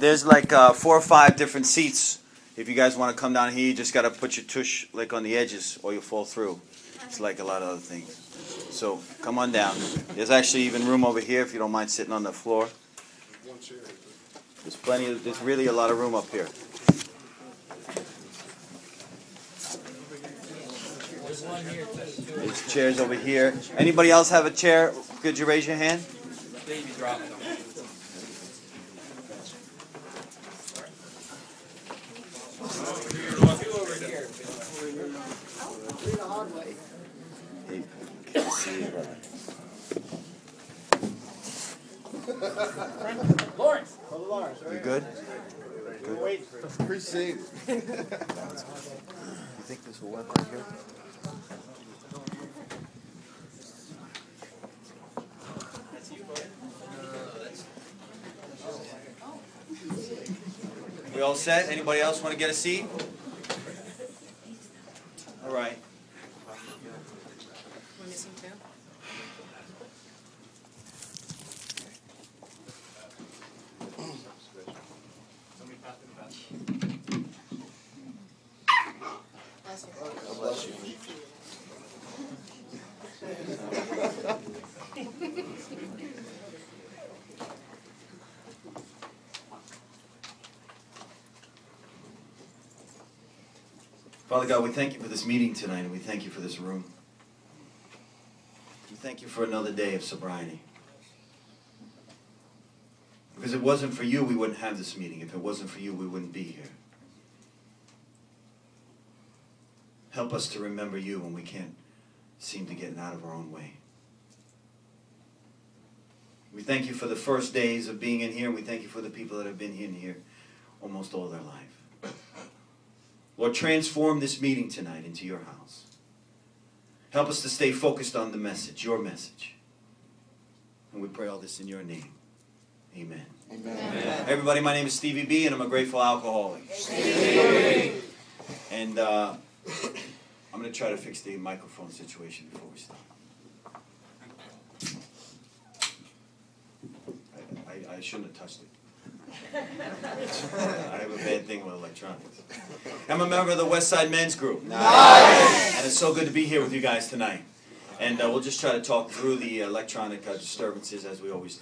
there's like 4 or 5 different seats. If you guys want to come down here, you just got to put your tush like on the edges or you'll fall through. It's like a lot of other things. So come on down. There's actually even room over here if you don't mind sitting on the floor. There's there's really a lot of room up here. There's chairs over here. Anybody else have a chair? Could you raise your hand? Baby drop them. Hey, can't see you. Lawrence. You good? We're waiting for you. Appreciate it. You think this will work right here? We all set? Anybody else want to get a seat? All right. We're missing 2? God bless you. Father God, we thank you for this meeting tonight, and we thank you for this room. We thank you for another day of sobriety. Because if it wasn't for you, we wouldn't have this meeting. If it wasn't for you, we wouldn't be here. Help us to remember you when we can't seem to get out of our own way. We thank you for the first days of being in here, and we thank you for the people that have been in here almost all their life. Lord, transform this meeting tonight into your house. Help us to stay focused on the message, your message. And we pray all this in your name. Amen. Amen. Everybody, my name is Stevie B, and I'm a grateful alcoholic. And I'm going to try to fix the microphone situation before we start. I shouldn't have touched it. I have a bad thing with electronics. I'm a member of the West Side Men's Group. Nice. And it's so good to be here with you guys tonight. And we'll just try to talk through the electronic disturbances as we always do.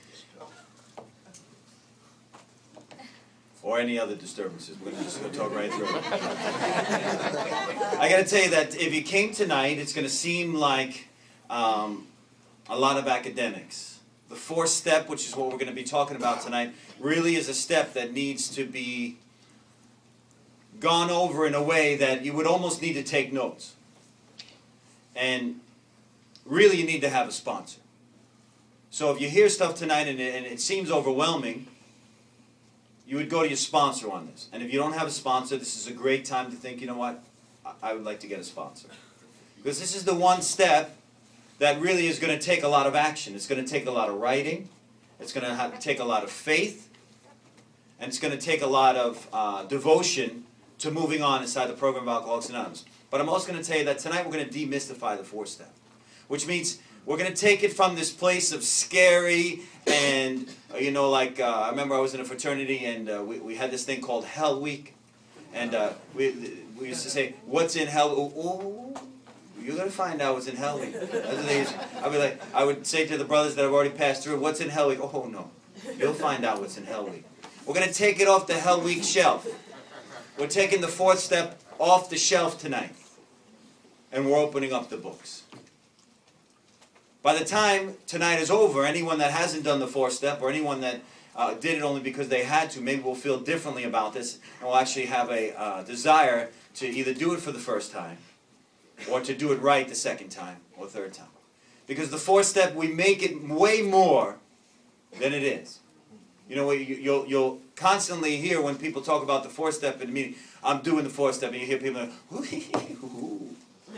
Or any other disturbances. We're going to just go talk right through it. I got to tell you that if you came tonight, it's going to seem like a lot of academics. The 4th step, which is what we're going to be talking about tonight, really is a step that needs to be gone over in a way that you would almost need to take notes. And really you need to have a sponsor. So if you hear stuff tonight and it seems overwhelming, you would go to your sponsor on this. And if you don't have a sponsor, this is a great time to think, you know what, I would like to get a sponsor. Because this is the one step that really is going to take a lot of action. It's going to take a lot of writing. It's going to take a lot of faith. And it's going to take a lot of devotion to moving on inside the program of Alcoholics Anonymous. But I'm also going to tell you that tonight we're going to demystify the 4th step. Which means we're going to take it from this place of scary and, like I remember I was in a fraternity and we had this thing called Hell Week. And we used to say, what's in hell? Ooh, you're going to find out what's in Hell Week. I would say to the brothers that have already passed through, what's in Hell Week? Oh, no. You'll find out what's in Hell Week. We're going to take it off the Hell Week shelf. We're taking the 4th step off the shelf tonight. And we're opening up the books. By the time tonight is over, anyone that hasn't done the 4th step or anyone that did it only because they had to, maybe will feel differently about this and will actually have a desire to either do it for the first time or to do it right the second time or third time. Because the 4th step, we make it way more than it is. You know, you'll constantly hear when people talk about the 4th step in the meeting, I'm doing the 4th step, and you hear people like, ooh.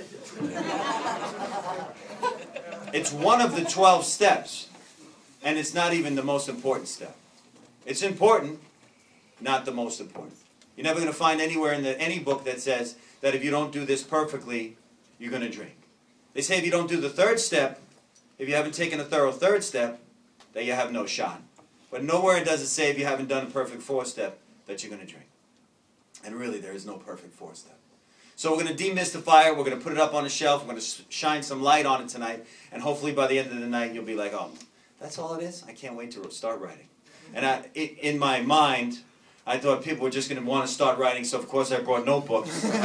It's one of the 12 steps, and it's not even the most important step. It's important, not the most important. You're never going to find anywhere in any book that says that if you don't do this perfectly, you're going to drink. They say if you don't do the 3rd step, if you haven't taken a thorough 3rd step, that you have no shot. But nowhere does it say if you haven't done a perfect four-step that you're going to drink. And really, there is no perfect four-step. So we're going to demystify it. We're going to put it up on a shelf. We're going to shine some light on it tonight. And hopefully by the end of the night, you'll be like, oh, that's all it is? I can't wait to start writing. And in my mind, I thought people were just going to want to start writing, so of course I brought notebooks. and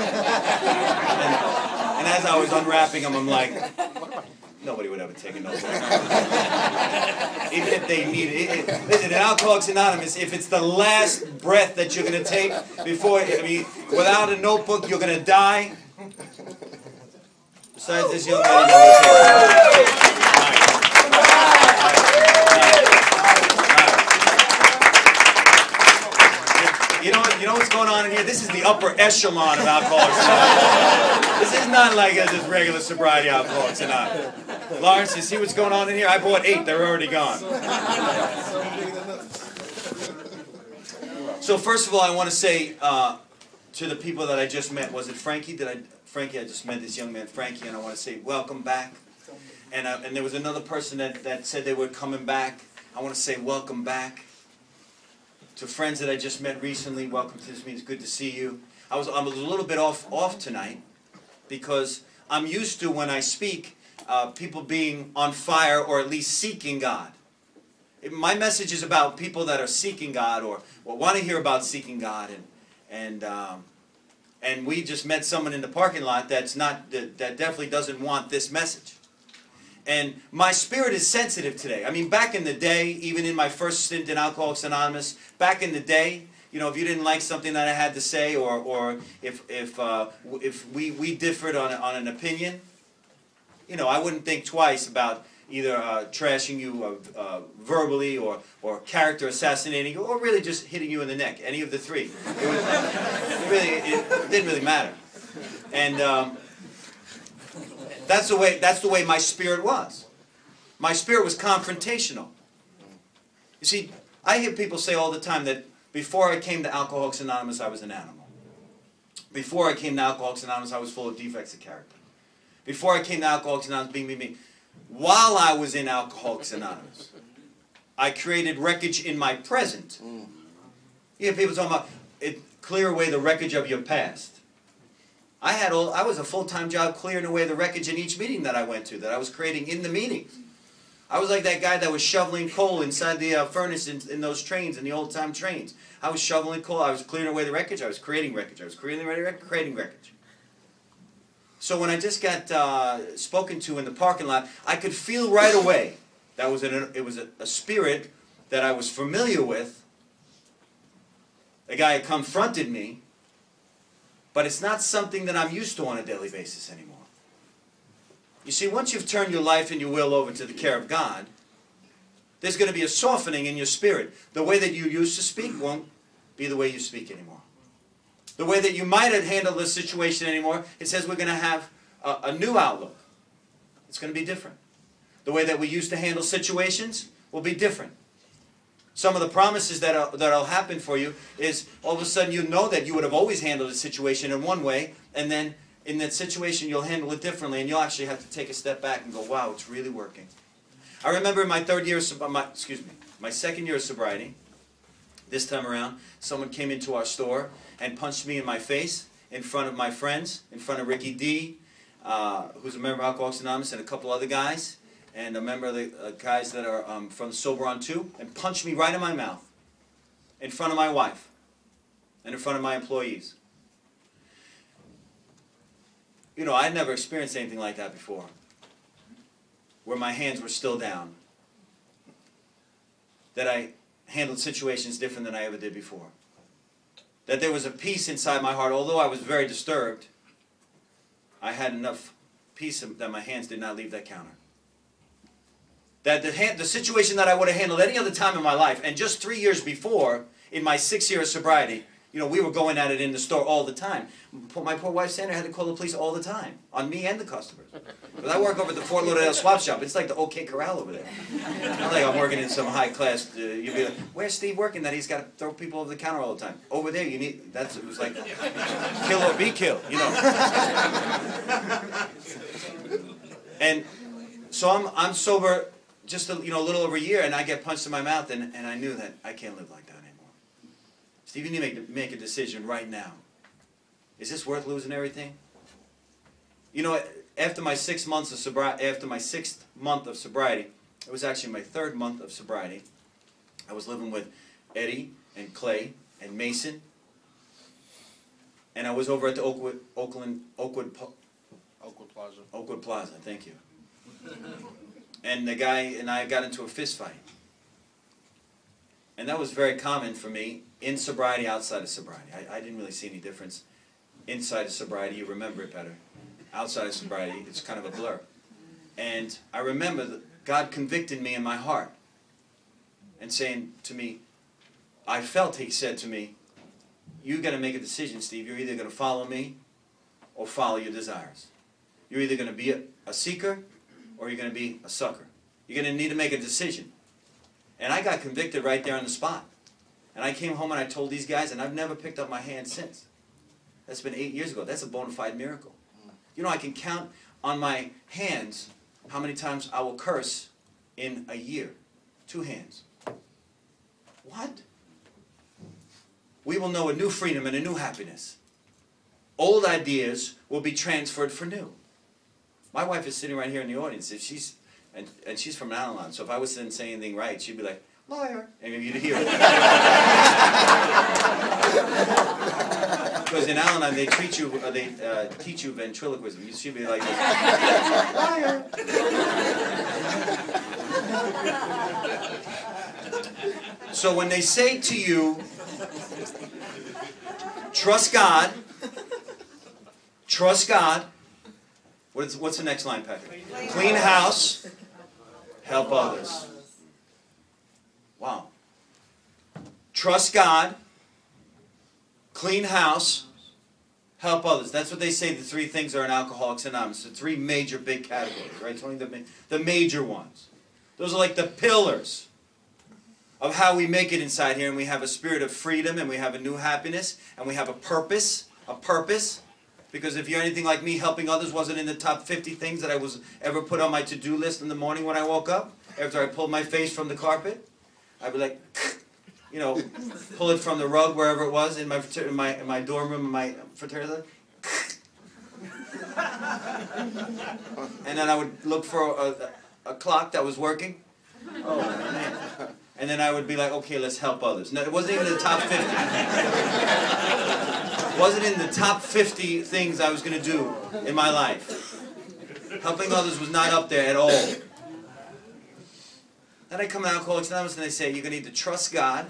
as I was unwrapping them, I'm like, nobody would ever take a notebook. Even if they need it. Listen, in Alcoholics Anonymous, if it's the last breath that you're going to take without a notebook, you're going to die. Besides this young lady, You know what's going on in here? This is the upper echelon of Alcoholics Anonymous. This is not like just regular sobriety Alcoholics Anonymous. Lawrence, you see what's going on in here? I bought 8. They're already gone. So first of all, I want to say to the people that I just met, was it Frankie? Frankie, I just met this young man, Frankie, and I want to say welcome back. And there was another person that said they were coming back. I want to say welcome back. To friends that I just met recently, welcome to this meeting. It's good to see you. I was a little bit off tonight because I'm used to, when I speak, people being on fire or at least seeking God. My message is about people that are seeking God or want to hear about seeking God, and we just met someone in the parking lot that definitely doesn't want this message. And my spirit is sensitive today. I mean, back in the day, even in my first stint in Alcoholics Anonymous, back in the day, if you didn't like something that I had to say, or if we differed on an opinion, I wouldn't think twice about either trashing you verbally or character assassinating you, or really just hitting you in the neck. Any of the three. It didn't really matter. And that's the way my spirit was. My spirit was confrontational. You see, I hear people say all the time that before I came to Alcoholics Anonymous, I was an animal. Before I came to Alcoholics Anonymous, I was full of defects of character. Before I came to Alcoholics Anonymous, being me. While I was in Alcoholics Anonymous, I created wreckage in my present. You hear people talking about clear away the wreckage of your past. I was a full-time job clearing away the wreckage in each meeting that I went to, that I was creating in the meetings. I was like that guy that was shoveling coal inside the furnace in those trains, in the old-time trains. I was shoveling coal. I was clearing away the wreckage. I was creating wreckage. I was creating wreckage. So when I just got spoken to in the parking lot, I could feel right away that it was a spirit that I was familiar with. A guy had confronted me. But it's not something that I'm used to on a daily basis anymore. You see, once you've turned your life and your will over to the care of God, there's going to be a softening in your spirit. The way that you used to speak won't be the way you speak anymore. The way that you might have handled the situation anymore, it says we're going to have a new outlook. It's going to be different. The way that we used to handle situations will be different. Some of the promises that'll happen for you is all of a sudden you know that you would have always handled a situation in one way, and then in that situation you'll handle it differently, and you'll actually have to take a step back and go, wow, it's really working. I remember in my second year of sobriety, this time around, someone came into our store and punched me in my face in front of my friends, in front of Ricky D, who's a member of Alcoholics Anonymous, and a couple other guys. And a member of the guys that are from Sober on 2, and punched me right in my mouth, in front of my wife, and in front of my employees. I'd never experienced anything like that before, where my hands were still down, that I handled situations different than I ever did before, that there was a peace inside my heart. Although I was very disturbed, I had enough peace that my hands did not leave that counter. That the situation that I would have handled any other time in my life, and just 3 years before, in my 6th year of sobriety, we were going at it in the store all the time. My poor wife Sandra had to call the police all the time, on me and the customers. But I work over at the Fort Lauderdale swap shop. It's like the OK Corral over there. Not like I'm working in some high class. You'd be like, where's Steve working that he's got to throw people over the counter all the time? Over there, it was like kill or be killed, And so I'm sober just a little over a year, and I get punched in my mouth, and I knew that I can't live like that anymore. Steve, you need to make a decision right now. Is this worth losing everything? After my 6 months of sobriety, after my 6th month of sobriety, it was actually my 3rd month of sobriety. I was living with Eddie and Clay and Mason, and I was over at the Oakwood Plaza. Thank you. And the guy and I got into a fist fight, and that was very common for me in sobriety, outside of sobriety. I didn't really see any difference. Inside of sobriety, you remember it better. Outside of sobriety, it's kind of a blur. And I remember that God convicted me in my heart and saying to me, I felt He said to me, you got to make a decision, Steve. You're either going to follow me or follow your desires. You're either going to be a seeker or you're going to be a sucker. You're going to need to make a decision. And I got convicted right there on the spot. And I came home and I told these guys, and I've never picked up my hand since. That's been 8 years ago. That's a bona fide miracle. I can count on my hands how many times I will curse in a year. 2 hands. What? We will know a new freedom and a new happiness. Old ideas will be transferred for new. My wife is sitting right here in the audience. If she's from Al-Anon, so if I was to say anything right, she'd be like, liar. And you'd hear it. Because in Al-Anon, they teach you ventriloquism. She'd be like, liar. So when they say to you, trust God, what's the next line, Patrick? Clean house, help others. Wow. Trust God, clean house, help others. That's what they say the 3 things are in Alcoholics Anonymous. The 3 major big categories, right? It's only the major ones. Those are like the pillars of how we make it inside here, and we have a spirit of freedom, and we have a new happiness, and we have a purpose, because if you're anything like me, helping others wasn't in the top 50 things that I was ever put on my to-do list in the morning when I woke up, after I pulled my face from the carpet. I'd be like, pull it from the rug, wherever it was, in my dorm room, in my fraternity. And then I would look for a clock that was working. Oh, man. And then I would be like, okay, let's help others. No, it wasn't even in the top 50. It wasn't in the top 50 things I was going to do in my life. Helping others was not up there at all. Then I come to Alcoholics Anonymous and they say, you're going to need to trust God,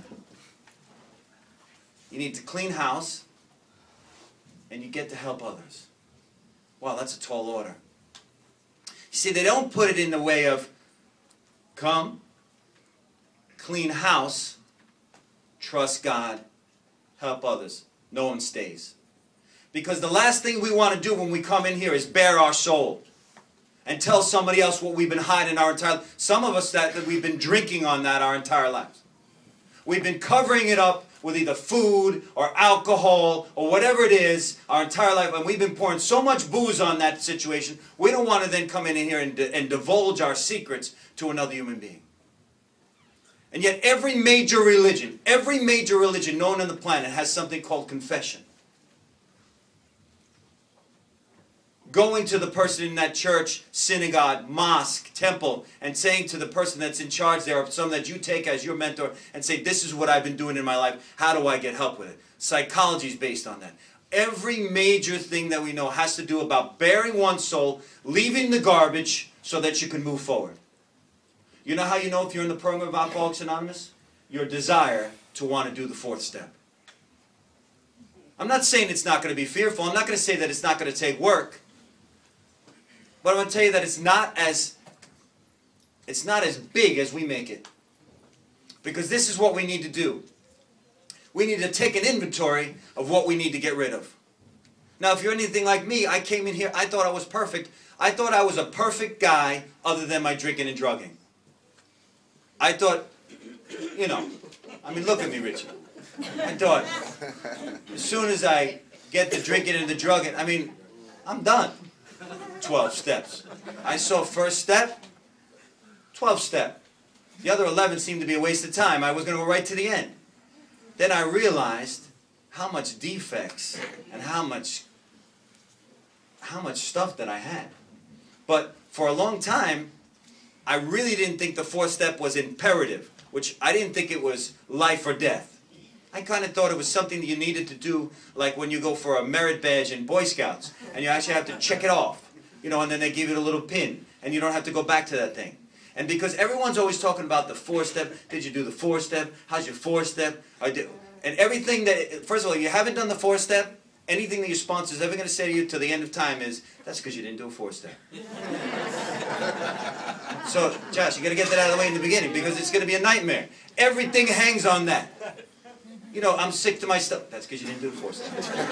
you need to clean house, and you get to help others. Wow, that's a tall order. You see, they don't put it in the way of, come, clean house, trust God, help others. No one stays. Because the last thing we want to do when we come in here is bare our soul and tell somebody else what we've been hiding our entire life. Some of us that we've been drinking on that our entire lives. We've been covering it up with either food or alcohol or whatever it is our entire life, and we've been pouring so much booze on that situation, we don't want to then come in here and divulge our secrets to another human being. And yet every major religion known on the planet has something called confession. Going to the person in that church, synagogue, mosque, temple, and saying to the person that's in charge there, or someone that you take as your mentor, and say, this is what I've been doing in my life, how do I get help with it? Psychology is based on that. Every major thing that we know has to do about bearing one's soul, leaving the garbage so that you can move forward. You know how you know if you're in the program of Alcoholics Anonymous? Your desire to want to do the 4th step. I'm not saying it's not going to be fearful. I'm not going to say that it's not going to take work. But I'm going to tell you that it's not as big as we make it. Because this is what we need to do. We need to take an inventory of what we need to get rid of. Now, if you're anything like me, I came in here, I thought I was perfect. I thought I was a perfect guy other than my drinking and drugging. I thought, look at me, Richard. I thought, as soon as I get the drinking and the drugging, I'm done. 12 steps. I saw first step, 12 step. The other 11 seemed to be a waste of time. I was going to go right to the end. Then I realized how much defects and how much stuff that I had. But for a long time, I really didn't think the fourth step was imperative, which I didn't think it was life or death. I kind of thought it was something that you needed to do, like when you go for a merit badge in Boy Scouts, and you actually have to check it off, you know, and then they give you a little pin, and you don't have to go back to that thing. And because everyone's always talking about the four step, did you do the four step? How's your four step? And everything that, first of all, you haven't done the four step, anything that your sponsor's ever going to say to you till the end of time is, that's because you didn't do a four step. So, Josh, you got to get that out of the way in the beginning because it's going to be a nightmare. Everything hangs on that. You know, I'm sick to my stomach. That's because you didn't do the four step.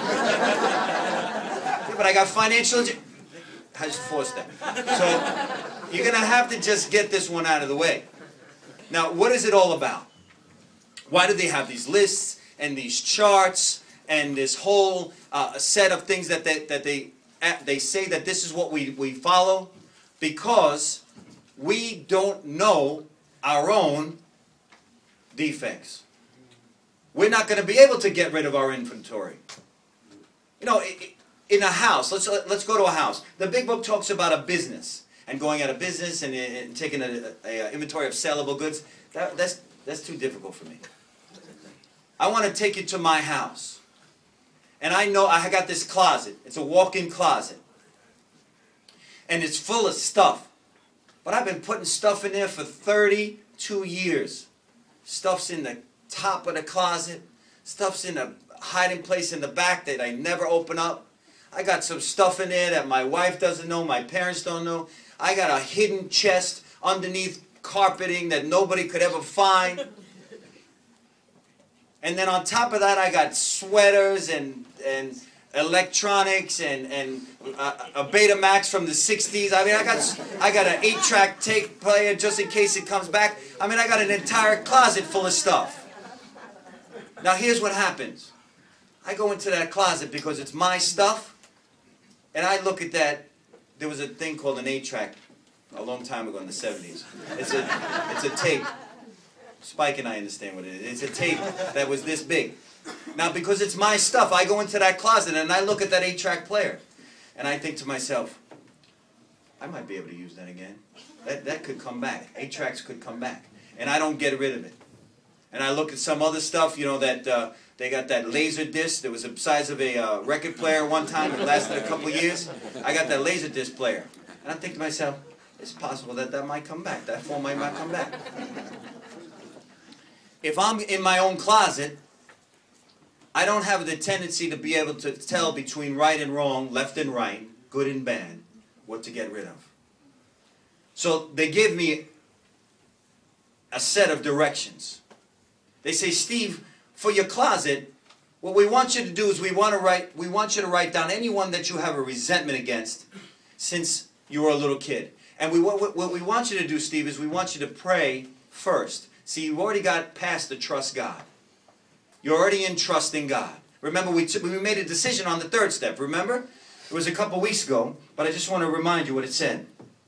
Yeah, but I got financial. How's the four step? So, you're going to have to just get this one out of the way. Now, what is it all about? Why do they have these lists and these charts and this whole set of things that they say that this is what we follow? Because we don't know our own defects. We're not going to be able to get rid of our inventory. You know, in a house, let's go to a house. The big book talks about a business and going out of business and taking an inventory of sellable goods. That's too difficult for me. I want to take you to my house. And I know I got this closet. It's a walk-in closet. And it's full of stuff. But I've been putting stuff in there for 32 years. Stuff's in the top of the closet. Stuff's in a hiding place in the back that I never open up. I got some stuff in there that my wife doesn't know, my parents don't know. I got a hidden chest underneath carpeting that nobody could ever find. And then on top of that, I got sweaters and electronics and a Betamax from the 60s. I mean, I got an 8-track tape player just in case it comes back. I mean, I got an entire closet full of stuff. Now, here's what happens. I go into that closet because it's my stuff, and I look at that. There was a thing called an 8-track a long time ago in the 70s. It's a tape. Spike and I understand what it is. It's a tape that was this big. Now, because it's my stuff, I go into that closet and I look at that 8-track player. And I think to myself, I might be able to use that again. That could come back. 8 tracks could come back. And I don't get rid of it. And I look at some other stuff, you know, that they got that laser disc. That was the size of a record player one time. It lasted a couple of years. I got that laser disc player. And I think to myself, it's possible that might come back. That form might come back. If I'm in my own closet, I don't have the tendency to be able to tell between right and wrong, left and right, good and bad, what to get rid of. So they give me a set of directions. They say, Steve, for your closet, what we want you to do is we want you to write down anyone that you have a resentment against since you were a little kid. And what we want you to do, Steve, is we want you to pray first. See, you've already got past the trust God. You're already in trusting God. Remember, we made a decision on the third step. Remember? It was a couple weeks ago, but I just want to remind you what it said.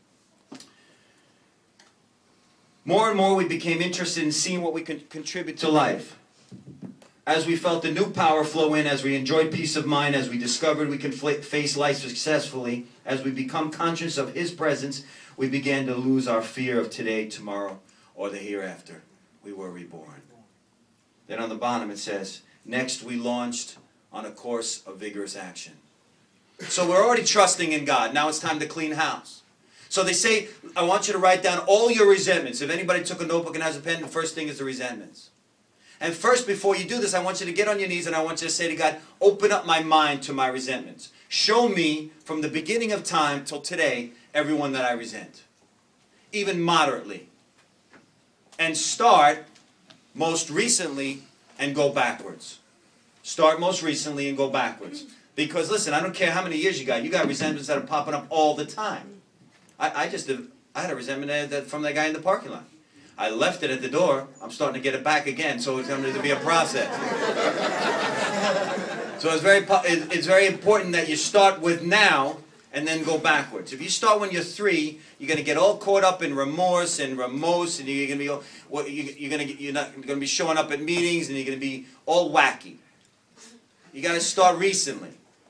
More and more we became interested in seeing what we could contribute to life. As we felt the new power flow in, as we enjoyed peace of mind, as we discovered we can face life successfully, as we become conscious of His presence, we began to lose our fear of today, tomorrow, or the hereafter. We were reborn. Then on the bottom it says, next we launched on a course of vigorous action. So we're already trusting in God. Now it's time to clean house. So they say, I want you to write down all your resentments. If anybody took a notebook and has a pen, the first thing is the resentments. And first, before you do this, I want you to get on your knees and I want you to say to God, open up my mind to my resentments. Show me from the beginning of time till today, everyone that I resent. Even moderately. And start most recently and go backwards. Start most recently and go backwards. Because listen, I don't care how many years you got resentments that are popping up all the time. I had a resentment from that guy in the parking lot. I left it at the door. I'm starting to get it back again, so it's going to be a process. So it's very important that you start with now and then go backwards. If you start when you're 3, you're going to get all caught up in remorse, and you're going to be you're not going to be showing up at meetings, and you're going to be all wacky. You got to start recently.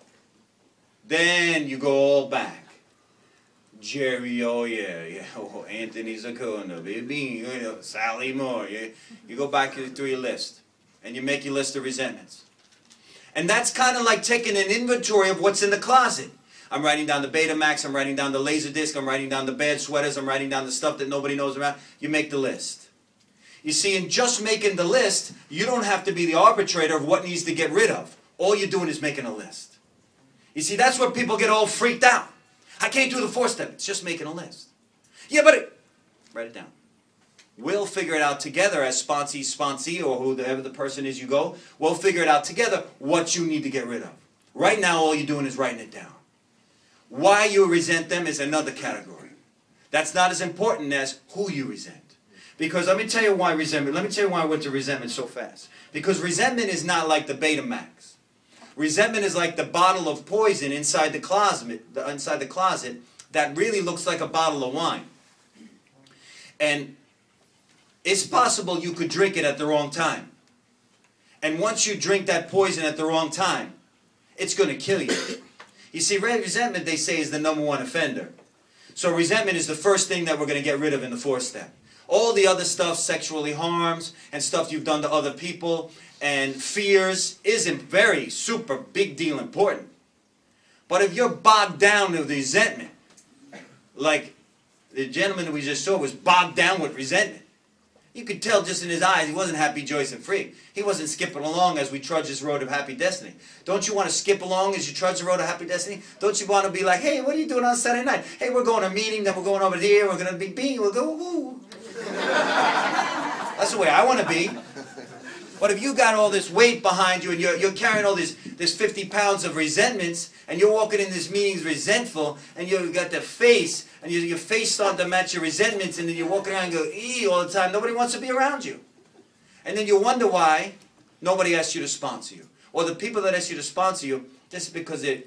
Then you go all back. Jerry, oh yeah, oh, Anthony Zacona, baby, Sally Moore. You go back through your list, and you make your list of resentments. And that's kind of like taking an inventory of what's in the closet. I'm writing down the Betamax, I'm writing down the Laserdisc, I'm writing down the bad sweaters, I'm writing down the stuff that nobody knows about. You make the list. You see, in just making the list, you don't have to be the arbitrator of what needs to get rid of. All you're doing is making a list. You see, that's where people get all freaked out. I can't do the 4-step. It's just making a list. Yeah, but write it down. We'll figure it out together as sponsee, or whoever the person is you go. We'll figure it out together what you need to get rid of. Right now, all you're doing is writing it down. Why you resent them is another category. That's not as important as who you resent. Because let me tell you why resentment. Let me tell you why I went to resentment so fast. Because resentment is not like the Betamax. Resentment is like the bottle of poison inside the closet that really looks like a bottle of wine. And it's possible you could drink it at the wrong time. And once you drink that poison at the wrong time, it's going to kill you. You see, resentment, they say, is the #1 offender. So resentment is the first thing that we're going to get rid of in the 4-step. All the other stuff, sexually harms, and stuff you've done to other people, and fears, isn't very super big deal important. But if you're bogged down with resentment, like the gentleman that we just saw was bogged down with resentment. You could tell just in his eyes he wasn't happy, joyous, and free. He wasn't skipping along as we trudge this road of happy destiny. Don't you want to skip along as you trudge the road of happy destiny? Don't you want to be like, hey, what are you doing on Saturday night? Hey, we're going to a meeting, then we're going over here, we're going to be being, we'll go, woo. That's the way I want to be. But if you got all this weight behind you and you're carrying all this 50 pounds of resentments, and you're walking in these meetings resentful, and you've got the face, and your face starting to match your resentments, and then you're walking around and go, ee, all the time, nobody wants to be around you. And then you wonder why nobody asks you to sponsor you. Or the people that ask you to sponsor you, just because they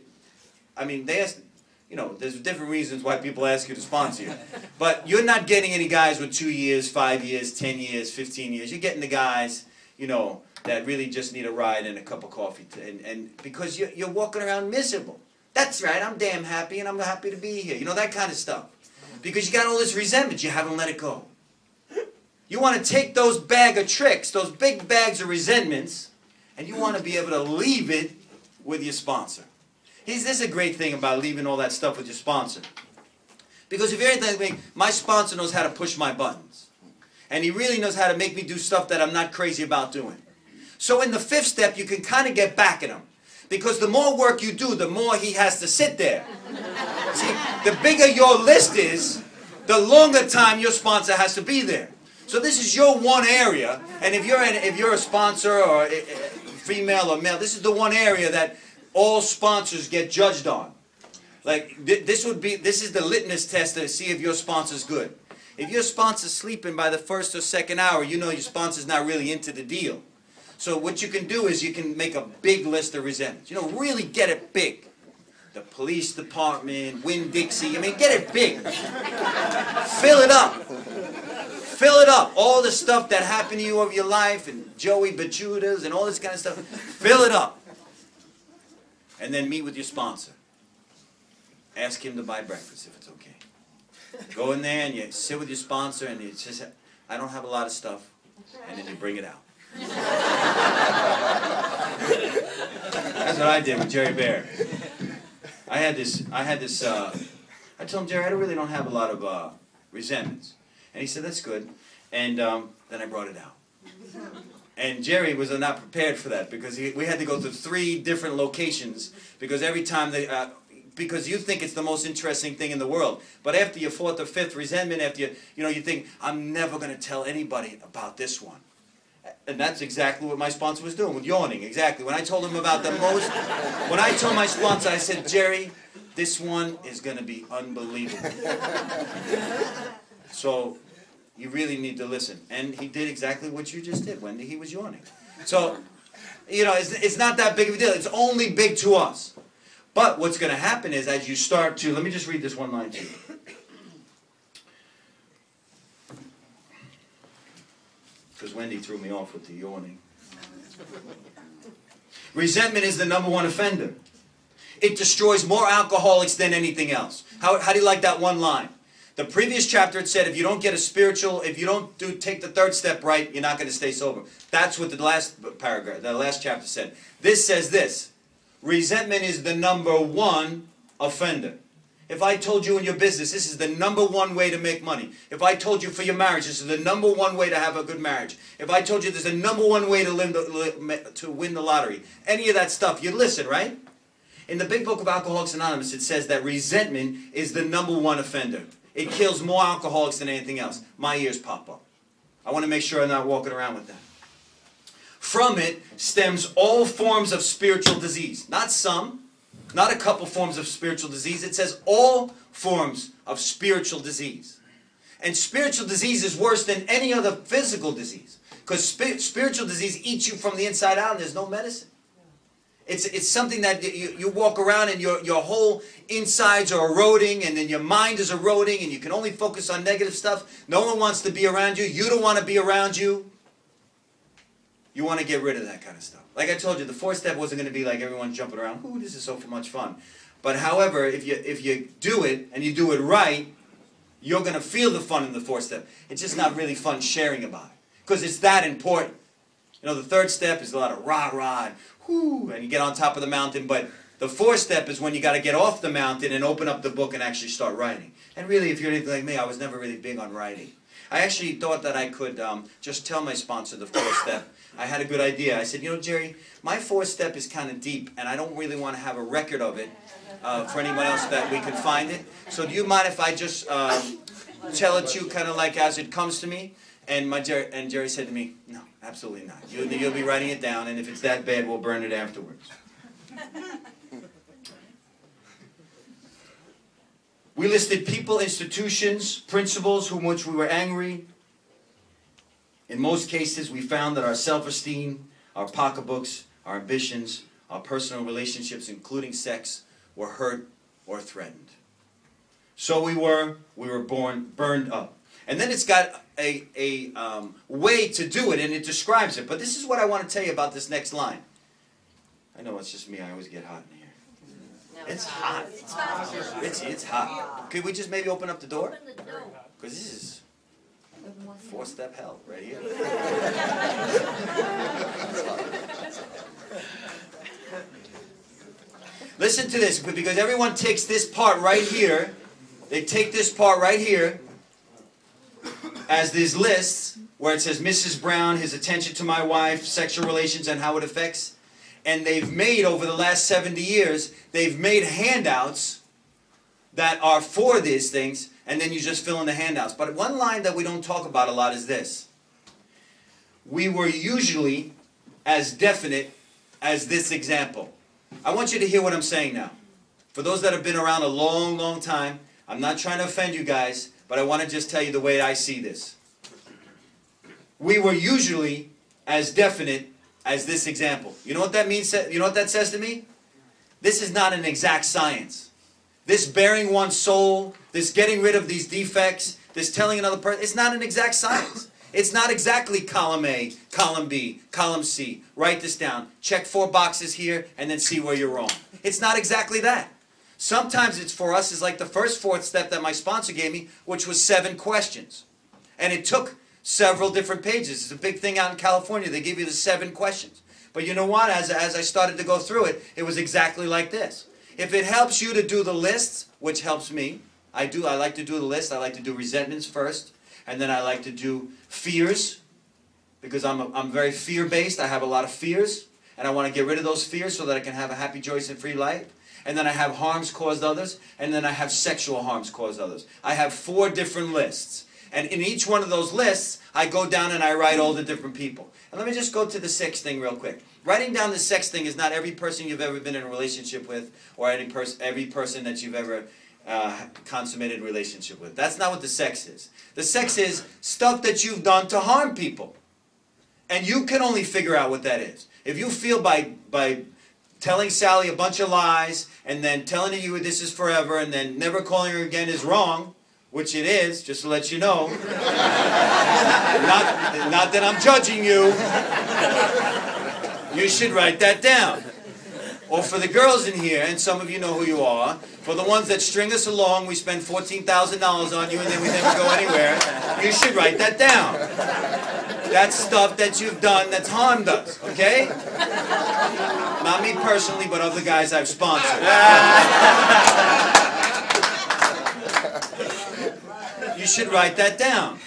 ask, there's different reasons why people ask you to sponsor you. But you're not getting any guys with 2 years, 5 years, 10 years, 15 years. You're getting the guys, that really just need a ride and a cup of coffee. And because you're walking around miserable. That's right, I'm damn happy and I'm happy to be here. That kind of stuff. Because you got all this resentment, you haven't let it go. You want to take those bag of tricks, those big bags of resentments, and you want to be able to leave it with your sponsor. This is a great thing about leaving all that stuff with your sponsor. Because if you're anything like me, my sponsor knows how to push my buttons. And he really knows how to make me do stuff that I'm not crazy about doing. So in the 5th step, you can kind of get back at him. Because the more work you do, the more he has to sit there. See, the bigger your list is, the longer time your sponsor has to be there. So this is your one area, and if you're a sponsor or female or male, this is the one area that all sponsors get judged on. Like this is the litmus test to see if your sponsor's good. If your sponsor's sleeping by the 1st or 2nd hour, you know your sponsor's not really into the deal. So what you can do is you can make a big list of resentments. Really get it big. The police department, Winn-Dixie, get it big. Fill it up. Fill it up. All the stuff that happened to you over your life, and Joey Bajudas, and all this kind of stuff. Fill it up. And then meet with your sponsor. Ask him to buy breakfast if it's okay. Go in there and you sit with your sponsor and you just, I don't have a lot of stuff. And then you bring it out. That's what I did with Jerry Bear. I told him, Jerry, I really don't have a lot of resentments. And he said, that's good. And then I brought it out. And Jerry was not prepared for that because we had to go to 3 different locations because every time because you think it's the most interesting thing in the world. But after your 4th or 5th resentment, after you think, I'm never going to tell anybody about this one. And that's exactly what my sponsor was doing with yawning. Exactly. When I told him about when I told my sponsor, I said, Jerry, this one is going to be unbelievable. So you really need to listen. And he did exactly what you just did, Wendy. He was yawning. So, it's not that big of a deal. It's only big to us. But what's going to happen is as you start to, let me just read this one line to you. Because Wendy threw me off with the yawning. Resentment is the number one offender. It destroys more alcoholics than anything else. How do you like that one line? The previous chapter, it said if you don't get a spiritual, if you don't take the third step right, you're not going to stay sober. That's what the last paragraph, the last chapter said. This says this. Resentment is the number one offender. If I told you in your business, this is the number one way to make money. If I told you for your marriage, this is the number one way to have a good marriage. If I told you there's a number one way to win the lottery, any of that stuff, you'd listen, right? In the big book of Alcoholics Anonymous, it says that resentment is the number one offender. It kills more alcoholics than anything else. My ears pop up. I want to make sure I'm not walking around with that. From it stems all forms of spiritual disease. Not some, not a couple forms of spiritual disease. It says all forms of spiritual disease. And spiritual disease is worse than any other physical disease. Because spiritual disease eats you from the inside out and there's no medicine. It's something that you walk around and your whole insides are eroding and then your mind is eroding and you can only focus on negative stuff. No one wants to be around you. You don't want to be around you. You want to get rid of that kind of stuff. Like I told you, the fourth step wasn't going to be like everyone jumping around. Ooh, this is so much fun. But however, if you do it and you do it right, you're going to feel the fun in the fourth step. It's just not really fun sharing about it because it's that important. You know, the third step is a lot of rah-rah and whoo, and you get on top of the mountain. But the fourth step is when you got to get off the mountain and open up the book and actually start writing. And really, if you're anything like me, I was never really big on writing. I actually thought that I could just tell my sponsor the fourth step. I had a good idea. I said, you know, Jerry, my fourth step is kind of deep, and I don't really want to have a record of it for anyone else that we can find it. So do you mind if I just tell it to you kind of like as it comes to me? And Jerry said to me, no, absolutely not. You'll be writing it down, and if it's that bad, we'll burn it afterwards. We listed people, institutions, principles whom which we were angry. In most cases, we found that our self-esteem, our pocketbooks, our ambitions, our personal relationships, including sex, were hurt or threatened. So we were burned up. And then it's got a way to do it, and it describes it. But this is what I want to tell you about this next line. I know it's just me. I always get hot in here. It's hot. It's hot. Could we just maybe open up the door? Because this is four-step hell right here. Listen to this, because everyone takes this part right here. They take this part right here as these lists where it says Mrs. Brown, his attention to my wife, sexual relations and how it affects. And they've made, over the last 70 years, they've made handouts that are for these things, and then you just fill in the handouts. But one line that we don't talk about a lot is this. We were usually as definite as this example. I want you to hear what I'm saying now. For those that have been around a long, long time, I'm not trying to offend you guys, but I want to just tell you the way I see this. We were usually as definite as this example. You know what that means? You know what that says to me? This is not an exact science. This bearing one's soul, this getting rid of these defects, this telling another person, it's not an exact science. It's not exactly column A, column B, column C. Write this down. Check 4 boxes here and then see where you're wrong. It's not exactly that. Sometimes it's for us is like the first fourth step that my sponsor gave me, which was 7 questions. And it took several different pages. It's a big thing out in California. They give you the 7 questions. But you know what? As I started to go through it, it was exactly like this. If it helps you to do the lists, which helps me, I like to do the list. I like to do resentments first. And then I like to do fears, because I'm very fear-based. I have a lot of fears. And I want to get rid of those fears so that I can have a happy, joyous, and free life. And then I have harms caused others. And then I have sexual harms caused others. I have 4 different lists. And in each one of those lists, I go down and I write all the different people. And let me just go to the sex thing real quick. Writing down the sex thing is not every person you've ever been in a relationship with, or every person that you've ever consummated a relationship with. That's not what the sex is. The sex is stuff that you've done to harm people. And you can only figure out what that is. If you feel by telling Sally a bunch of lies, and then telling you this is forever, and then never calling her again is wrong, which it is, just to let you know. Not that I'm judging you. You should write that down. Or for the girls in here, and some of you know who you are, for the ones that string us along, we spend $14,000 on you and then we never go anywhere, you should write that down. That's stuff that you've done that's harmed us, okay? Not me personally, but other guys I've sponsored. You should write that down.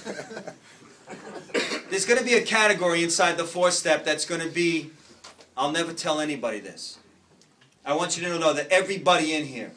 There's going to be a category inside the 4-step that's going to be, I'll never tell anybody this. I want you to know that everybody in here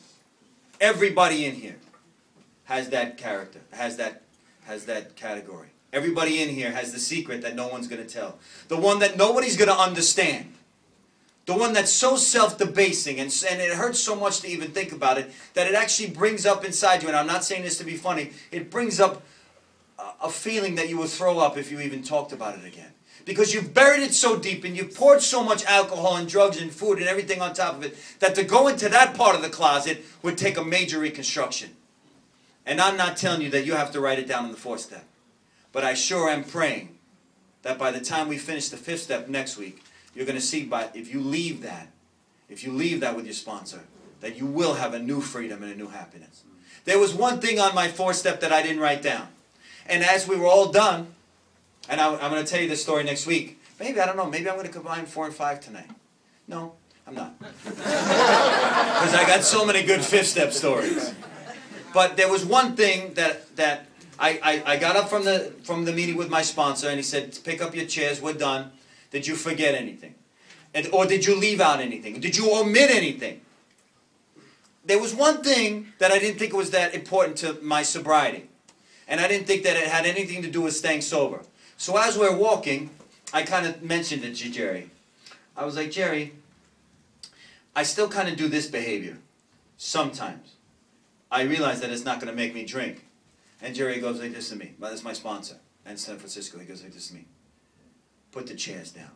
has that character, has that category. Everybody in here has the secret that no one's going to tell. The one that nobody's going to understand. The one that's so self-debasing and it hurts so much to even think about it that it actually brings up inside you, and I'm not saying this to be funny, it brings up a feeling that you will throw up if you even talked about it again. Because you've buried it so deep and you've poured so much alcohol and drugs and food and everything on top of it that to go into that part of the closet would take a major reconstruction. And I'm not telling you that you have to write it down in the 4th step. But I sure am praying that by the time we finish the 5th step next week, you're going to see if you leave that with your sponsor, that you will have a new freedom and a new happiness. There was one thing on my 4th step that I didn't write down. And as we were all done, and I'm going to tell you this story next week. Maybe, I don't know, maybe I'm going to combine 4 and 5 tonight. No, I'm not. Because I got so many good 5th step stories. But there was one thing that I got up from the meeting with my sponsor, and he said, pick up your chairs, we're done. Did you forget anything? Or did you leave out anything? Did you omit anything? There was one thing that I didn't think was that important to my sobriety. And I didn't think that it had anything to do with staying sober. So as we're walking, I kind of mentioned it to Jerry. I was like, Jerry, I still kind of do this behavior. Sometimes. I realize that it's not going to make me drink. And Jerry goes like this to me. That's my sponsor in San Francisco. He goes like this to me. Put the chairs down.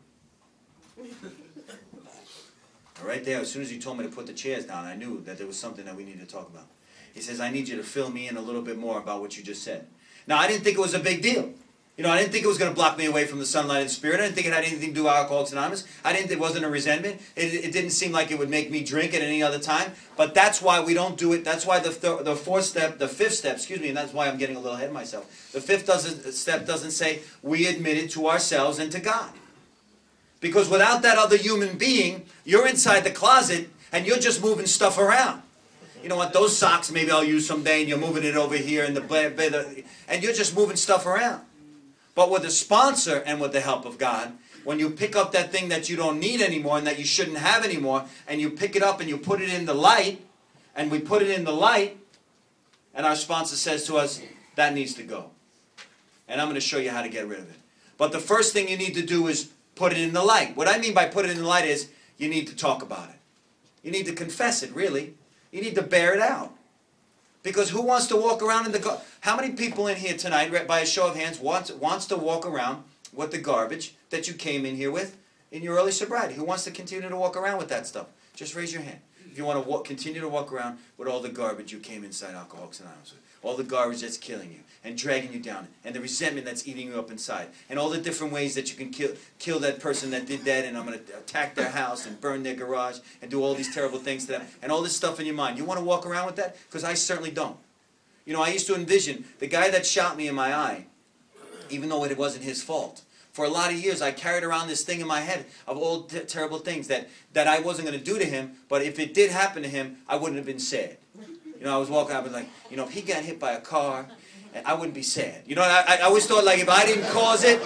Right there, as soon as he told me to put the chairs down, I knew that there was something that we needed to talk about. He says, I need you to fill me in a little bit more about what you just said. Now, I didn't think it was a big deal. You know, I didn't think it was going to block me away from the sunlight and spirit. I didn't think it had anything to do with Alcoholics Anonymous. It wasn't a resentment. It didn't seem like it would make me drink at any other time. But that's why we don't do it. That's why the 4th step, the 5th step, and that's why I'm getting a little ahead of myself. The 5th step doesn't say we admit it to ourselves and to God. Because without that other human being, you're inside the closet and you're just moving stuff around. You know what, those socks maybe I'll use someday, and you're moving it over here in the and you're just moving stuff around. But with a sponsor and with the help of God, when you pick up that thing that you don't need anymore and that you shouldn't have anymore, and you pick it up and you put it in the light, and we put it in the light, and our sponsor says to us, that needs to go. And I'm going to show you how to get rid of it. But the first thing you need to do is put it in the light. What I mean by put it in the light is you need to talk about it. You need to confess it, really. You need to bear it out. Because who wants to walk around in the how many people in here tonight, by a show of hands, wants to walk around with the garbage that you came in here with in your early sobriety? Who wants to continue to walk around with that stuff? Just raise your hand. If you want to continue to walk around with all the garbage you came inside Alcoholics Anonymous with. All the garbage that's killing you and dragging you down, and the resentment that's eating you up inside, and all the different ways that you can kill that person that did that, and I'm going to attack their house and burn their garage and do all these terrible things to them, and all this stuff in your mind. You want to walk around with that? Because I certainly don't. You know, I used to envision the guy that shot me in my eye, even though it wasn't his fault. For a lot of years, I carried around this thing in my head of all terrible things that I wasn't going to do to him, but if it did happen to him, I wouldn't have been sad. You know, I was walking out and like, you know, if he got hit by a car, I wouldn't be sad. You know, I always thought like if I didn't cause it,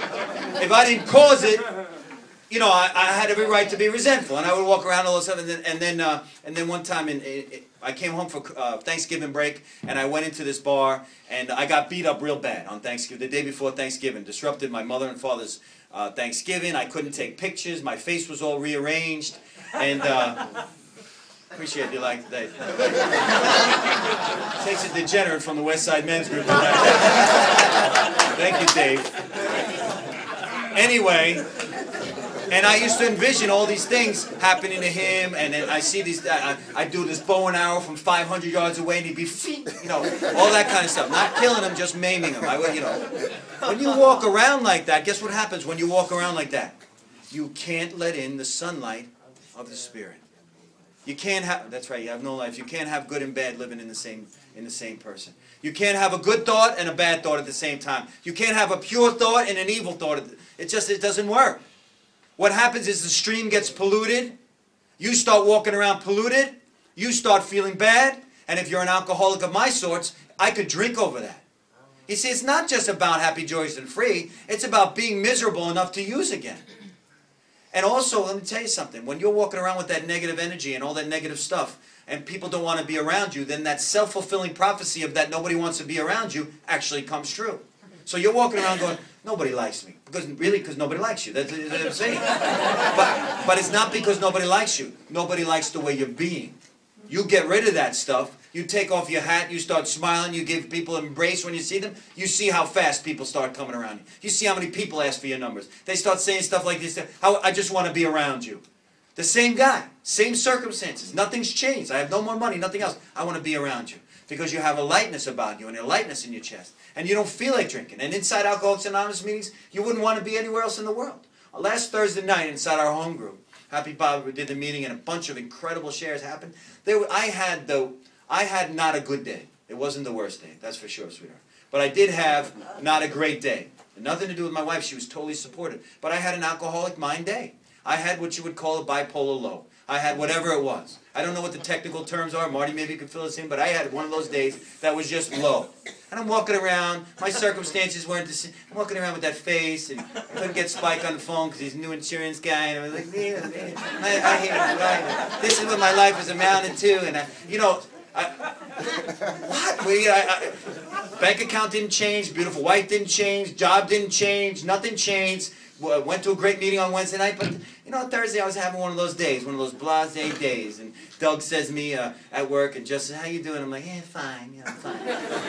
you know, I had every right to be resentful, and I would walk around all this stuff, and then one time I came home for Thanksgiving break, and I went into this bar, and I got beat up real bad on Thanksgiving, the day before Thanksgiving. Disrupted my mother and father's Thanksgiving. I couldn't take pictures. My face was all rearranged, and appreciate you like that. Takes a degenerate from the West Side Men's Group. Thank you, Dave. And I used to envision all these things happening to him, and then I see these, I do this bow and arrow from 500 yards away, and he'd be, all that kind of stuff. Not killing him, just maiming him. When you walk around like that, guess what happens when you walk around like that? You can't let in the sunlight of the Spirit. You can't have, that's right, you have no life. You can't have good and bad living in the same person. You can't have a good thought and a bad thought at the same time. You can't have a pure thought and an evil thought. It doesn't work. What happens is the stream gets polluted. You start walking around polluted. You start feeling bad. And if you're an alcoholic of my sorts, I could drink over that. You see, it's not just about happy, joyous, and free. It's about being miserable enough to use again. And also, let me tell you something. When you're walking around with that negative energy and all that negative stuff, and people don't want to be around you, then that self-fulfilling prophecy of that nobody wants to be around you actually comes true. So you're walking around going, nobody likes me. Because nobody likes you. That's what I'm saying. But it's not because nobody likes you. Nobody likes the way you're being. You get rid of that stuff. You take off your hat. You start smiling. You give people an embrace when you see them. You see how fast people start coming around you. You see how many people ask for your numbers. They start saying stuff like this. I just want to be around you. The same guy. Same circumstances. Nothing's changed. I have no more money. Nothing else. I want to be around you. Because you have a lightness about you and a lightness in your chest. And you don't feel like drinking. And inside Alcoholics Anonymous meetings, you wouldn't want to be anywhere else in the world. Last Thursday night inside our home group, Happy Bob did the meeting and a bunch of incredible shares happened. I had not a good day. It wasn't the worst day, that's for sure, sweetheart. But I did have not a great day. Nothing to do with my wife. She was totally supportive. But I had an alcoholic mind day. I had what you would call a bipolar low. I had whatever it was. I don't know what the technical terms are. Marty maybe could fill us in, but I had one of those days that was just low. And I'm walking around. My circumstances weren't the same. I'm walking around with that face, and I couldn't get Spike on the phone because he's a new insurance guy. And I was like, I hate him. This is what my life is amounting to. And what? Bank account didn't change. Beautiful wife didn't change. Job didn't change. Nothing changed. Went to a great meeting on Wednesday night, but Thursday I was having one of those days, one of those blasé days, and Doug says to me at work, and Justin, how you doing? I'm like, fine, I'm fine.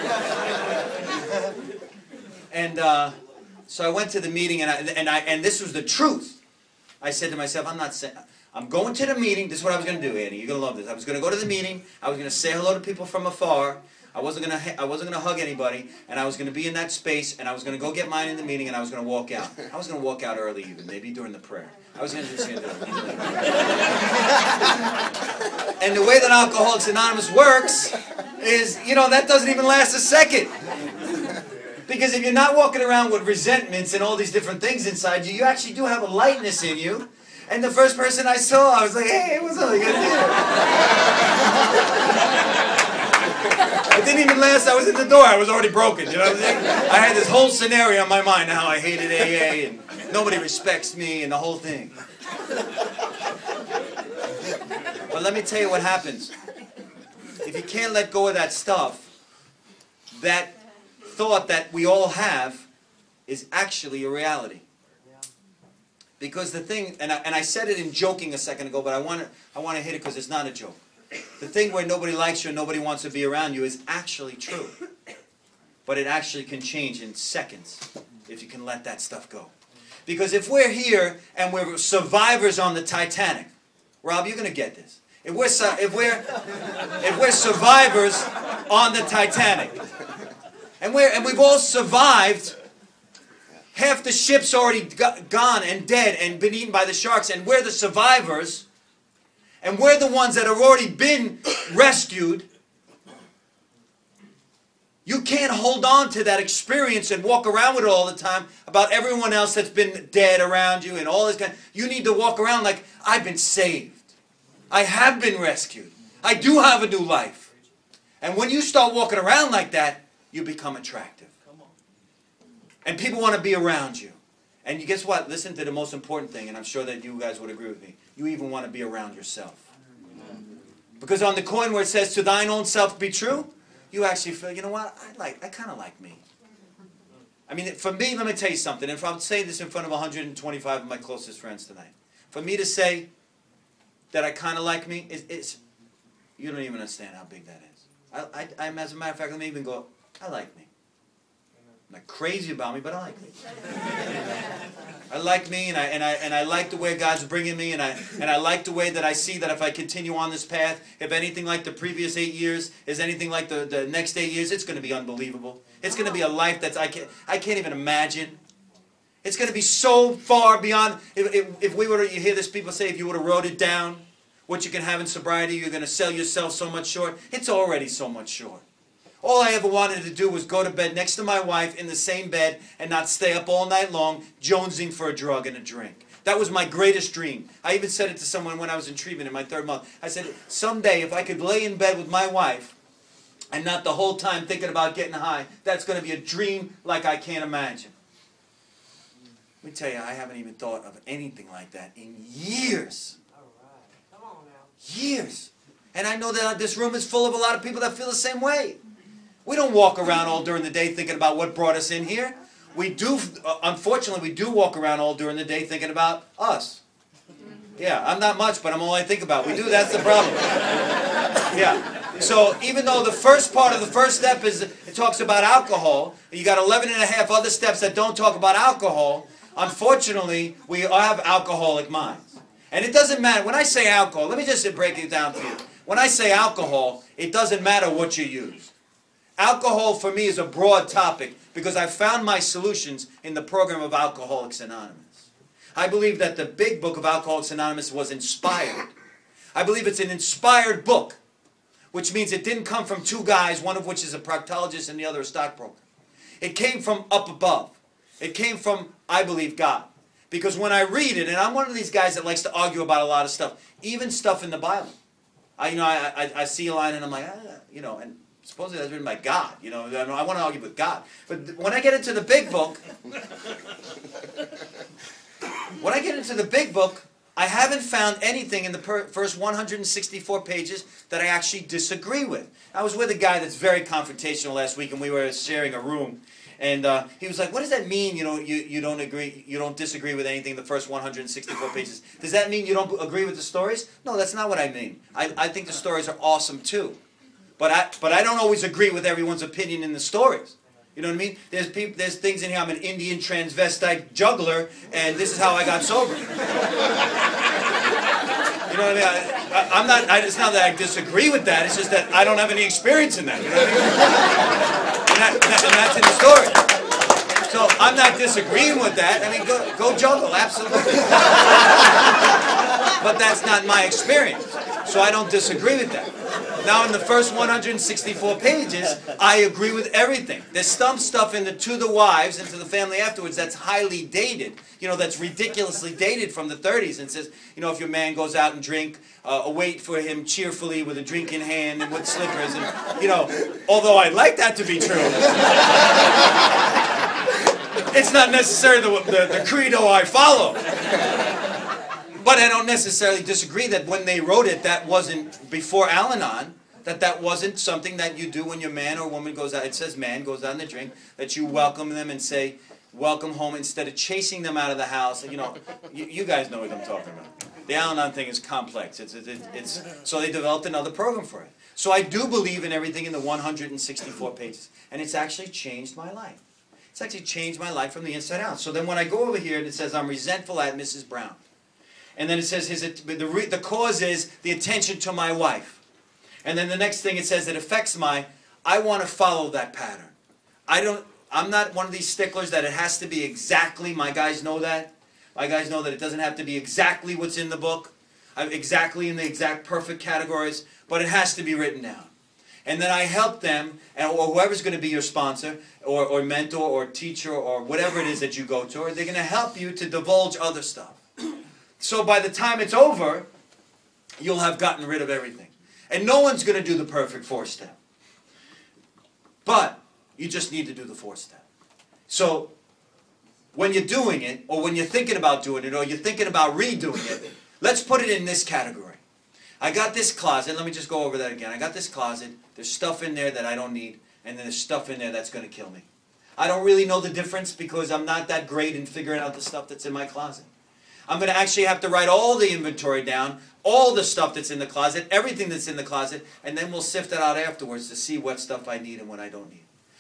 And so I went to the meeting, and this was the truth. I said to myself, I'm going to the meeting. This is what I was going to do, Annie. You're going to love this. I was going to go to the meeting. I was going to say hello to people from afar. I wasn't gonna hug anybody, and I was gonna be in that space, and I was gonna go get mine in the meeting, and I was gonna walk out. I was gonna walk out early, even maybe during the prayer. I was just gonna do it. And the way that Alcoholics Anonymous works is, that doesn't even last a second. Because if you're not walking around with resentments and all these different things inside you, you actually do have a lightness in you. And the first person I saw, I was like, hey, what's up? You gonna do? It didn't even last. I was in the door. I was already broken. You know what I'm saying? I had this whole scenario in my mind how I hated AA and nobody respects me and the whole thing. But let me tell you what happens. If you can't let go of that stuff, that thought that we all have is actually a reality. Because the thing, and I said it in joking a second ago, but I want to hit it because it's not a joke. The thing where nobody likes you and nobody wants to be around you is actually true. But it actually can change in seconds if you can let that stuff go. Because if we're here and we're survivors on the Titanic, Rob, you're going to get this. If we're survivors on the Titanic, and we've all survived, half the ship's already gone and dead and been eaten by the sharks, and we're the survivors. And we're the ones that have already been rescued. You can't hold on to that experience and walk around with it all the time about everyone else that's been dead around you and all this kind. You need to walk around like, I've been saved. I have been rescued. I do have a new life. And when you start walking around like that, you become attractive. And people want to be around you. And you guess what? Listen to the most important thing, and I'm sure that you guys would agree with me. You even want to be around yourself. Because on the coin where it says, to thine own self be true, you actually feel, you know what? I kind of like me. I mean, for me, let me tell you something. If I'm saying this in front of 125 of my closest friends tonight, for me to say that I kind of like me, it's you don't even understand how big that is. As a matter of fact, let me even go, I like me. Not crazy about me, but I like me. I like me, and I like the way God's bringing me, and I like the way that I see that if I continue on this path, if anything like the previous 8 years is anything like the next 8 years, it's going to be unbelievable. It's going to be a life that I can't even imagine. It's going to be so far beyond. If we were to, you hear this, people say, if you would have wrote it down, what you can have in sobriety, you're going to sell yourself so much short. It's already so much short. All I ever wanted to do was go to bed next to my wife in the same bed and not stay up all night long jonesing for a drug and a drink. That was my greatest dream. I even said it to someone when I was in treatment in my 3rd month. I said, someday if I could lay in bed with my wife and not the whole time thinking about getting high, that's going to be a dream like I can't imagine. Let me tell you, I haven't even thought of anything like that in years. All right. Come on now. Years. And I know that this room is full of a lot of people that feel the same way. We don't walk around all during the day thinking about what brought us in here. We do, unfortunately, we do walk around all during the day thinking about us. Yeah, I'm not much, but I'm all I think about. We do, that's the problem. Yeah. So even though the first part of the first step is, it talks about alcohol, and you got 11 and a half other steps that don't talk about alcohol, unfortunately, we have alcoholic minds. And it doesn't matter. When I say alcohol, let me just break it down for you. When I say alcohol, it doesn't matter what you use. Alcohol for me is a broad topic because I found my solutions in the program of Alcoholics Anonymous. I believe that the big book of Alcoholics Anonymous was inspired. I believe it's an inspired book, which means it didn't come from two guys, one of which is a proctologist and the other a stockbroker. It came from up above. It came from, I believe, God. Because when I read it, and I'm one of these guys that likes to argue about a lot of stuff, even stuff in the Bible. I see a line and I'm like, and supposedly that's written by God. I want to argue with God. But when I get into the big book, I haven't found anything in the first 164 pages that I actually disagree with. I was with a guy that's very confrontational last week, and we were sharing a room. And he was like, what does that mean, you don't agree, you don't disagree with anything in the first 164 pages? Does that mean you don't agree with the stories? No, that's not what I mean. I think the stories are awesome too. But I don't always agree with everyone's opinion in the stories. You know what I mean? There's things in here. I'm an Indian transvestite juggler, and this is how I got sober. You know what I mean? It's not that I disagree with that. It's just that I don't have any experience in that. You know what I mean? And that's in the story. So I'm not disagreeing with that. I mean, go juggle, absolutely. But that's not my experience. So I don't disagree with that. Now in the first 164 pages, I agree with everything. There's some stuff in the To the Wives and to the Family Afterwards that's highly dated. That's ridiculously dated from the 30s and says, if your man goes out and drink, await for him cheerfully with a drink in hand and with slippers. And, although I'd like that to be true. It's not necessarily the credo I follow. But I don't necessarily disagree that when they wrote it, that wasn't, before Al-Anon, that wasn't something that you do when your man or woman goes out. It says man goes out and they drink, that you welcome them and say, welcome home, instead of chasing them out of the house. You guys know what I'm talking about. The Al-Anon thing is complex. So they developed another program for it. So I do believe in everything in the 164 pages. And it's actually changed my life. It's actually changed my life from the inside out. So then when I go over here and it says, I'm resentful at Mrs. Brown. And then it says the cause is the attention to my wife. And then the next thing it says it affects I want to follow that pattern. I'm not one of these sticklers that it has to be exactly, my guys know that. My guys know that it doesn't have to be exactly what's in the book, exactly in the exact perfect categories, but it has to be written down. And then I help them, or whoever's going to be your sponsor, or mentor, or teacher, or whatever it is that you go to, or they're going to help you to divulge other stuff. So by the time it's over, you'll have gotten rid of everything. And no one's going to do the perfect 4-step. But you just need to do the 4-step. So when you're doing it, or when you're thinking about doing it, or you're thinking about redoing it, let's put it in this category. I got this closet. Let me just go over that again. I got this closet. There's stuff in there that I don't need, and then there's stuff in there that's going to kill me. I don't really know the difference because I'm not that great in figuring out the stuff that's in my closet. I'm going to actually have to write all the inventory down, all the stuff that's in the closet, everything that's in the closet, and then we'll sift it out afterwards to see what stuff I need and what I don't need.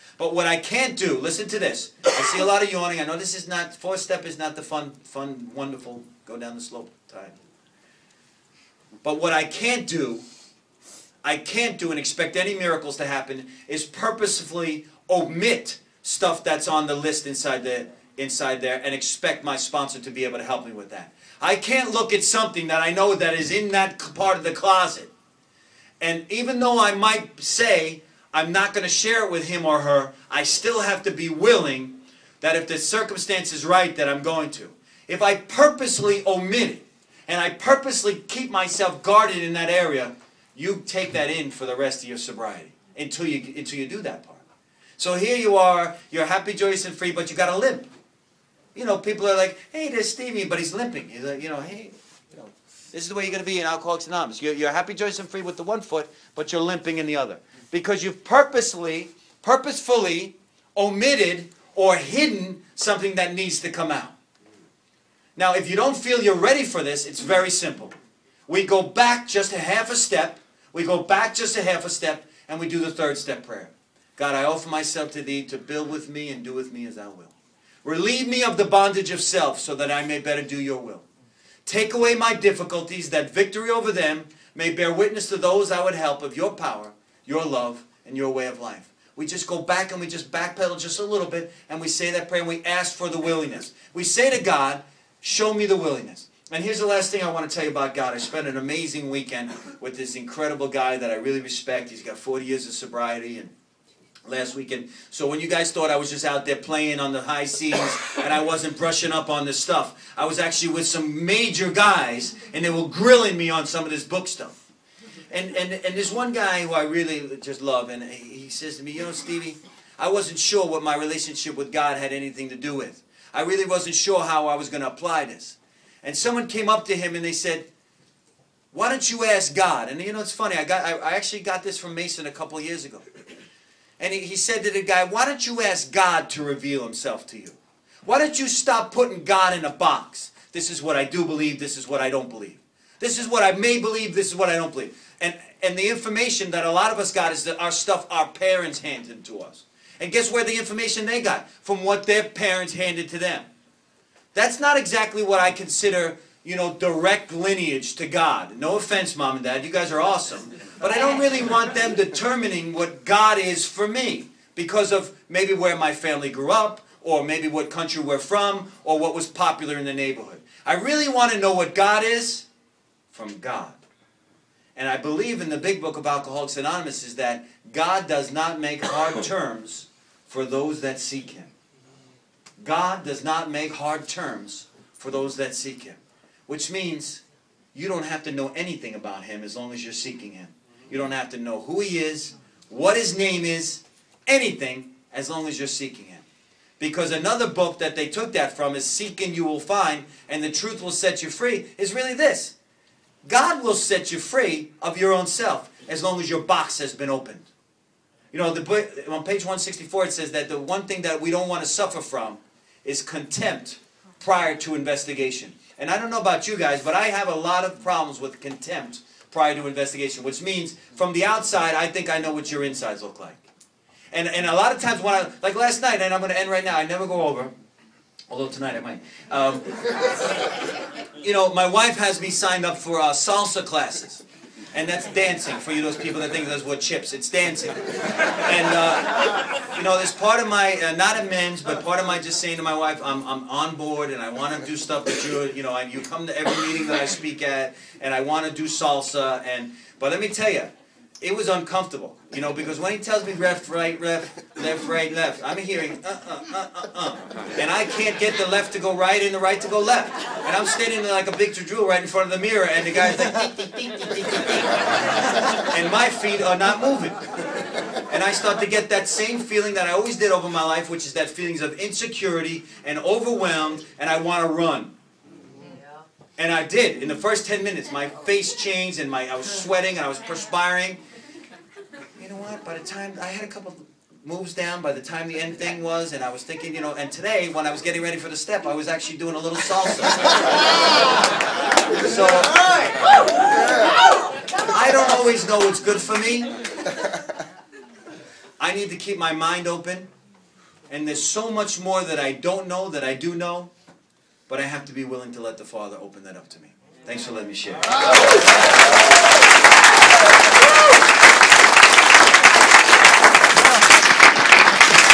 But what I can't do, listen to this. I see a lot of yawning. I know this is not, fourth step is not the fun, wonderful, go down the slope time. But what I can't do and expect any miracles to happen, is purposefully omit stuff that's on the list inside there and expect my sponsor to be able to help me with that. I can't look at something that I know that is in that part of the closet. And even though I might say I'm not going to share it with him or her, I still have to be willing that if the circumstance is right, that I'm going to. If I purposely omit it, and I purposely keep myself guarded in that area, you take that in for the rest of your sobriety until you do that part. So here you are, you're happy, joyous, and free, but you got a limp. You know, people are like, hey, there's Stevie, but he's limping. He's like, hey, this is the way you're going to be in Alcoholics Anonymous. You're happy, joyous, and free with the one foot, but you're limping in the other. Because you've purposefully omitted or hidden something that needs to come out. Now, if you don't feel you're ready for this, it's very simple. We go back just a half a step. And we do the third step prayer. God, I offer myself to thee to build with me and do with me as thou wilt. Relieve me of the bondage of self so that I may better do your will. Take away my difficulties, that victory over them may bear witness to those I would help of your power, your love, and your way of life. We just go back and we just backpedal just a little bit, and we say that prayer and we ask for the willingness. We say to God, show me the willingness. And here's the last thing I want to tell you about God. I spent an amazing weekend with this incredible guy that I really respect. He's got 40 years of sobriety, and last weekend. So when you guys thought I was just out there playing on the high seas and I wasn't brushing up on this stuff, I was actually with some major guys, and they were grilling me on some of this book stuff. And there's one guy who I really just love, and he says to me, Stevie, I wasn't sure what my relationship with God had anything to do with. I really wasn't sure how I was going to apply this. And someone came up to him and they said, why don't you ask God? And it's funny, I actually got this from Mason a couple of years ago. And he said to the guy, why don't you ask God to reveal himself to you? Why don't you stop putting God in a box? This is what I do believe, this is what I don't believe. This is what I may believe, this is what I don't believe. And the information that a lot of us got is that our stuff our parents handed to us. And guess where the information they got? From what their parents handed to them. That's not exactly what I consider, direct lineage to God. No offense, Mom and Dad, you guys are awesome. But I don't really want them determining what God is for me because of maybe where my family grew up, or maybe what country we're from, or what was popular in the neighborhood. I really want to know what God is from God. And I believe in the big book of Alcoholics Anonymous is that God does not make hard terms for those that seek Him. God does not make hard terms for those that seek Him. Which means you don't have to know anything about Him as long as you're seeking Him. You don't have to know who He is, what His name is, anything, as long as you're seeking Him. Because another book that they took that from is Seek and You Will Find, and the Truth Will Set You Free, is really this. God will set you free of your own self as long as your box has been opened. On page 164 it says that the one thing that we don't want to suffer from is contempt prior to investigation. And I don't know about you guys, but I have a lot of problems with contempt prior to investigation, which means from the outside, I think I know what your insides look like. And a lot of times when like last night, and I'm going to end right now, I never go over, although tonight I might. My wife has me signed up for salsa classes. And that's dancing, for you those people that think that's what chips, it's dancing. And, there's part of my, not amends, but part of my just saying to my wife, I'm on board and I want to do stuff that and you come to every meeting that I speak at, and I want to do salsa, but let me tell you, it was uncomfortable, because when he tells me left, right, left, right, left, I'm hearing, and I can't get the left to go right and the right to go left. And I'm standing there like a big Drew right in front of the mirror, and the guy's like, and my feet are not moving. And I start to get that same feeling that I always did over my life, which is that feelings of insecurity and overwhelmed, and I want to run. And I did. In the first 10 minutes, my face changed, and I was sweating, and I was perspiring. You know what? By the time I had a couple moves down, by the time the end thing was, and I was thinking, and today, when I was getting ready for the step, I was actually doing a little salsa. So, I don't always know what's good for me. I need to keep my mind open. And there's so much more that I don't know that I do know. But I have to be willing to let the Father open that up to me. Thanks for letting me share.